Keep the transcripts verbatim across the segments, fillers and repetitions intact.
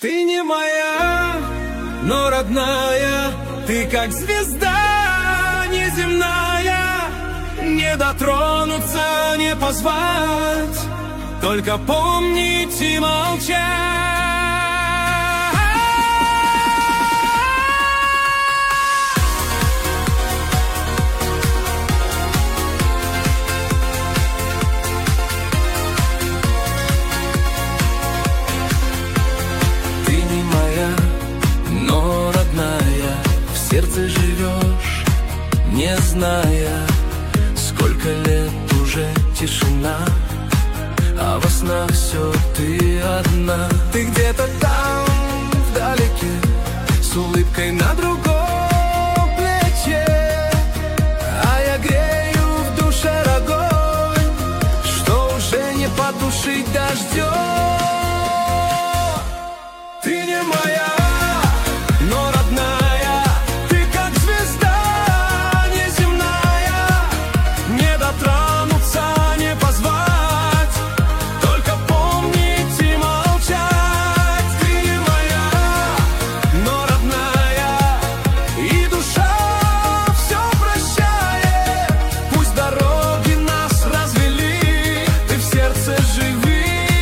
Ты не моя, но родная, ты как звезда неземная. Не дотронуться, не позвать, только помнить и молчать. Ты не моя, но родная, в сердце живешь, не зная, сколько лет уже тишина, а во снах все ты одна. Ты где-то там, вдалеке, с улыбкой на другом плече, а я грею в душе огонь, что уже не потушить дождем. Ты не моя, но родная, ты как звезда неземная. Не дотронуться, не позвать, только помнить и молчать. Ты не моя, но родная, и душа все прощает. Пусть дороги нас развели, ты в сердце живи.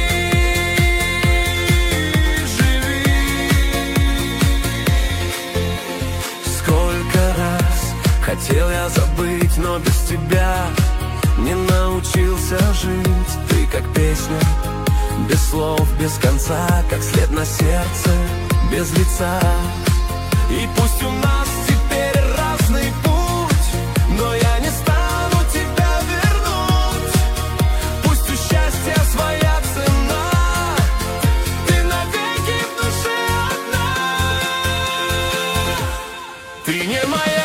Хотел я забыть, но без тебя не научился жить. Ты как песня, без слов, без конца, как след на сердце, без лица. И пусть у нас теперь разный путь, но я не стану тебя вернуть. Пусть у счастья своя цена, ты навеки в душе одна. Ты не моя,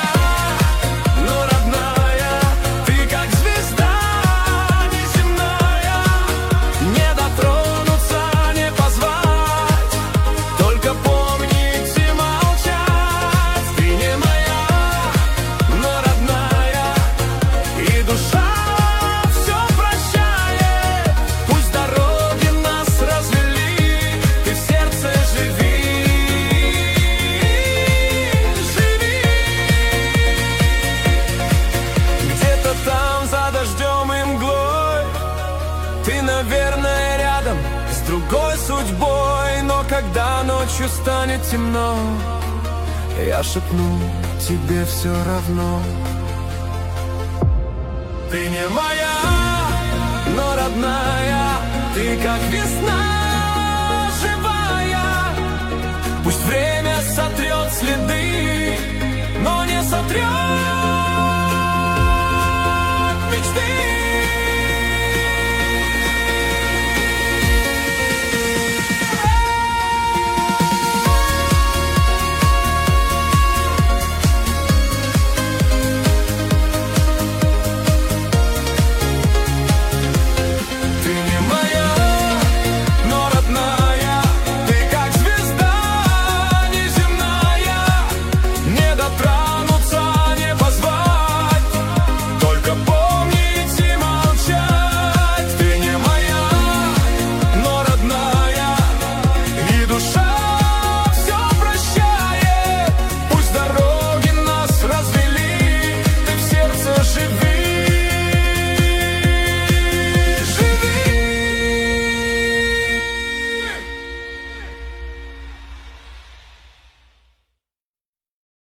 ты, наверное, рядом с другой судьбой. Но когда ночью станет темно, я шепну тебе все равно. Ты не моя, но родная, ты как весна